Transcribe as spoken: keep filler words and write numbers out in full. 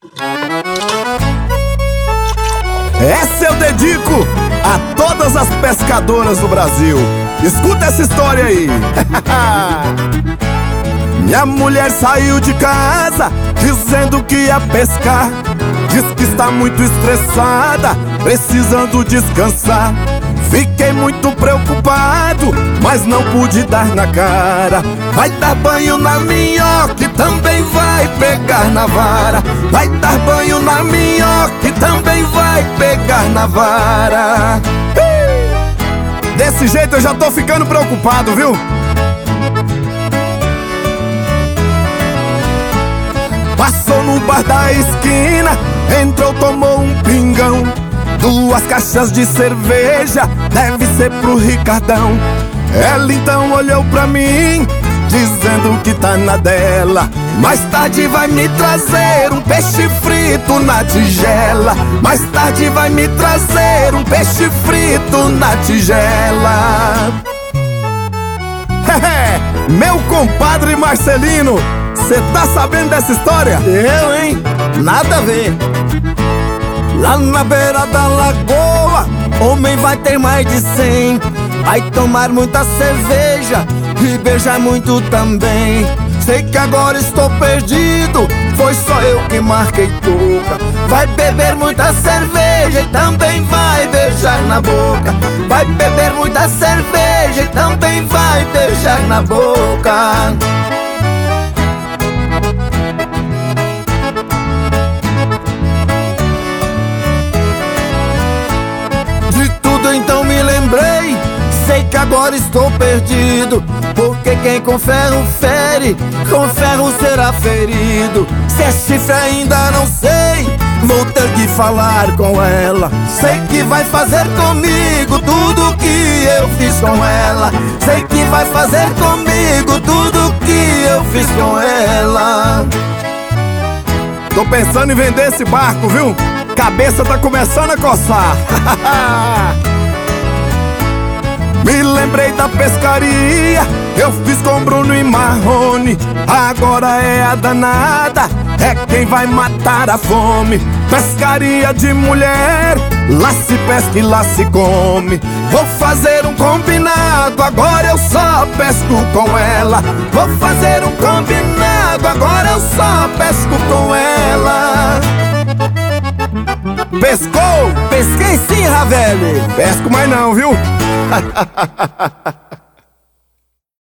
Essa eu dedico a todas as pescadoras do Brasil. Escuta essa história aí. Minha mulher saiu de casa dizendo que ia pescar. Diz que está muito estressada, precisando descansar. Fiquei muito preocupado, mas não pude dar na cara. Vai dar banho na minhoca e também vai pegar na vara. Vai dar banho na minhoca e também vai pegar na vara. Desse jeito eu já tô ficando preocupado, viu? Passou no bar da esquina, entrou, tomou um pingão, duas caixas de cerveja, deve ser pro Ricardão. Ela então olhou pra mim, dizendo que tá na dela. Mais tarde vai me trazer um peixe frito na tigela. Mais tarde vai me trazer um peixe frito na tigela. Meu compadre Marcelino, cê tá sabendo dessa história? Eu, hein? Nada a ver. Lá na beira da lagoa, homem vai ter mais de cem. Vai tomar muita cerveja e beijar muito também. Sei que agora estou perdido, foi só eu que marquei touca. Vai beber muita cerveja e também vai beijar na boca. Vai beber muita cerveja e também vai beijar na boca. Então me lembrei, sei que agora estou perdido, porque quem com ferro fere, com ferro será ferido. Se é chifre ainda não sei, vou ter que falar com ela. Sei que vai fazer comigo tudo que eu fiz com ela. Sei que vai fazer comigo tudo que eu fiz com ela. Tô pensando em vender esse barco, viu? Cabeça tá começando a coçar. Me lembrei da pescaria, eu fiz com Bruno e Marrone. Agora é a danada, é quem vai matar a fome. Pescaria de mulher, lá se pesca e lá se come. Vou fazer um combinado, agora eu só pesco com ela. Vou fazer um combinado, agora eu só pesco com ela. Pescou? Pesquei sim, Ravelli. Pesco mais não, viu?